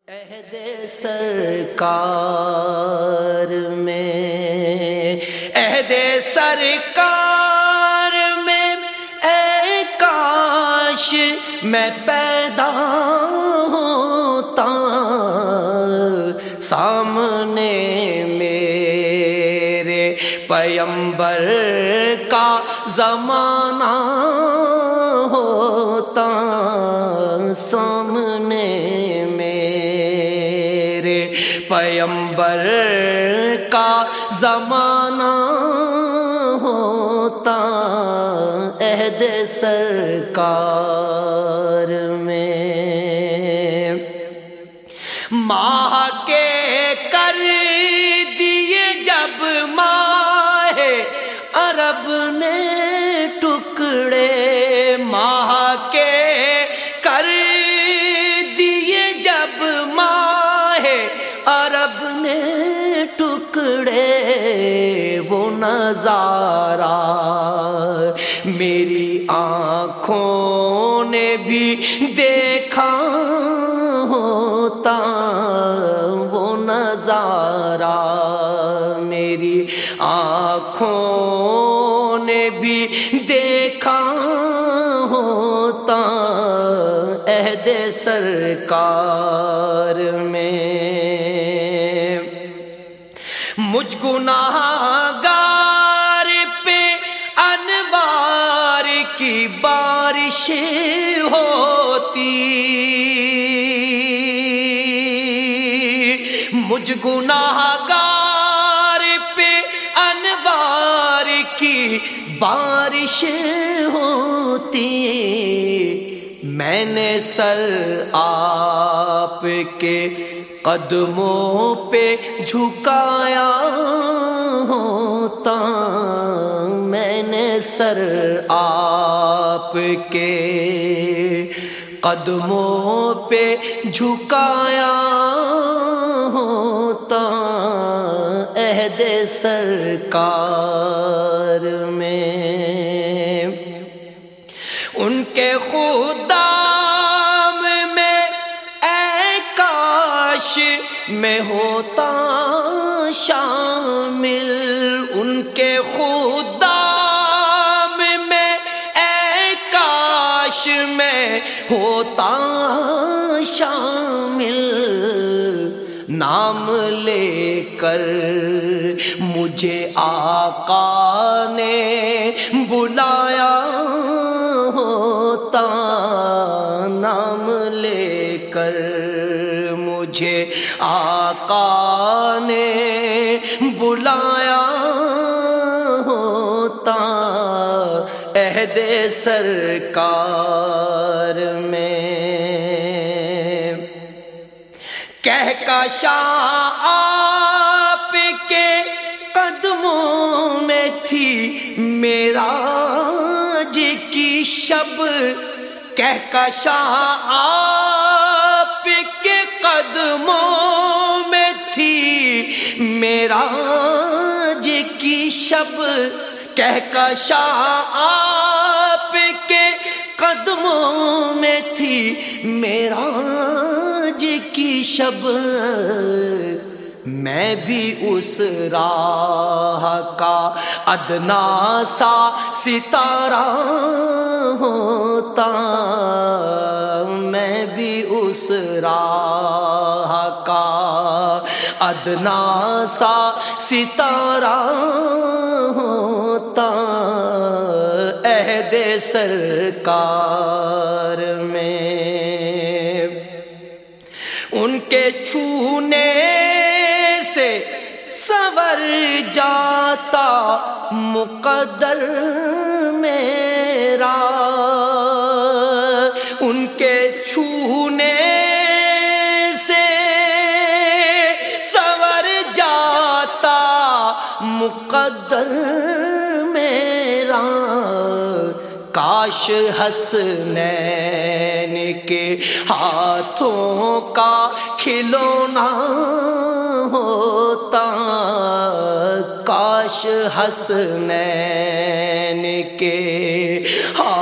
عہد سرکار میں، عہد سرکار میں، اے کاش میں پیدا ہوتا، سامنے میرے پیمبر کا زمانہ ہوتا، سامنے پیمبر کا زمانہ ہوتا، عہد سرکار میں ماہ کے کر دیے جب ماہ عرب نے ٹکڑے، ماہ کے کر دیے جب ماہ عرب نے ٹکڑے، وہ نظارہ میری آنکھوں نے بھی دیکھا ہوتا، وہ نظارہ میری آنکھوں نے بھی دیکھا ہوتا، عہد سرکار میں مجھ گناہگار پہ انوار کی بارش ہوتی، مجھ گناہگار پہ انوار کی بارش ہوتی، میں نے سر آپ کے قدموں پہ جھکایا ہوتا، میں نے سر آپ کے قدموں پہ جھکایا ہوتا، عہد سرکار میں ان کے خدام میں اے کاش میں ہوتا شامل، ان کے خدام میں اے کاش میں ہوتا شامل، نام لے کر مجھے آقا نے بلایا ہوتا، نام لے کر مجھے آقا نے بلایا ہوتا، عہد سرکار میں کہکشاں آپ کے قدموں میں تھی معراج کی شب، کہکشاں آپ کے قدموں میں تھی معراج کی شب، کہکشاں آپ کے قدموں میں تھی معراج کی شب، میں بھی اس راہ کا ادنا سا ستارہ ہوتا، میں بھی اس راہ کا ادنا سا ستارہ ہوتا، عہد سرکار میں ان کے چھونے سے سنور جاتا مقدر میرا، ان کے چھونے سے سنور جاتا مقدر میرا، کاش حسنین کے ہاتھوں کا کھلونا ہوتا، کاش حسنین کے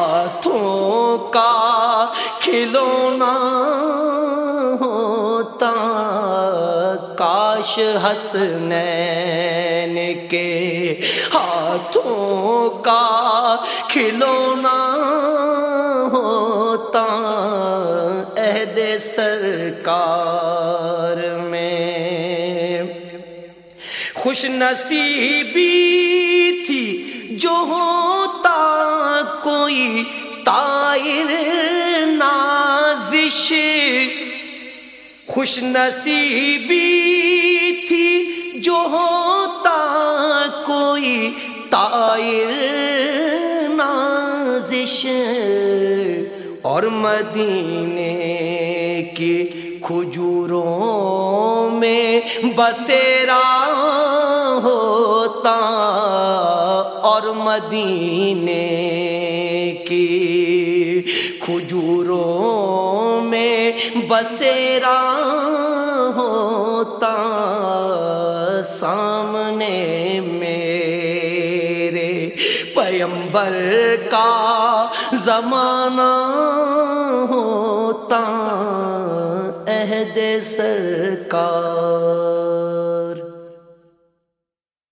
ہاتھوں کا کھلونا ہوتا کاش حسنین کے ہاتھوں کا کھلونا ہوتا عہد سرکار میں۔ خوش نصیبی تھی جو ہوتا کوئی طائر نازش، خوش نصیبی تھی جو ہوتا کوئی طائر نازش، اور مدینے کی کھجوروں میں بسیرا ہوتا، اور مدینے کی کھجوروں میں بسیرا ہوتا، سامنے میرے پیمبر کا زمانہ ہوتا عہد سرکار۔